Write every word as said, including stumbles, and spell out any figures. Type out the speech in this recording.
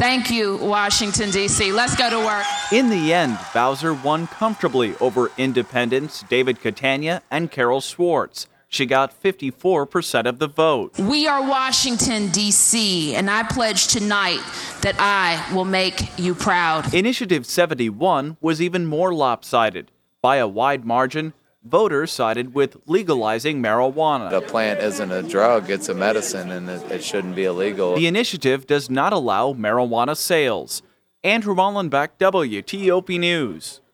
Thank you, Washington, D C Let's go to work. In the end, Bowser won comfortably over independents David Catania and Carol Schwartz. She got fifty-four percent of the vote. We are Washington, D C, and I pledge tonight that I will make you proud. Initiative seventy-one was even more lopsided. By a wide margin, voters sided with legalizing marijuana. The plant isn't a drug, it's a medicine, and it, it shouldn't be illegal. The initiative does not allow marijuana sales. Andrew Mullenbeck, W T O P News.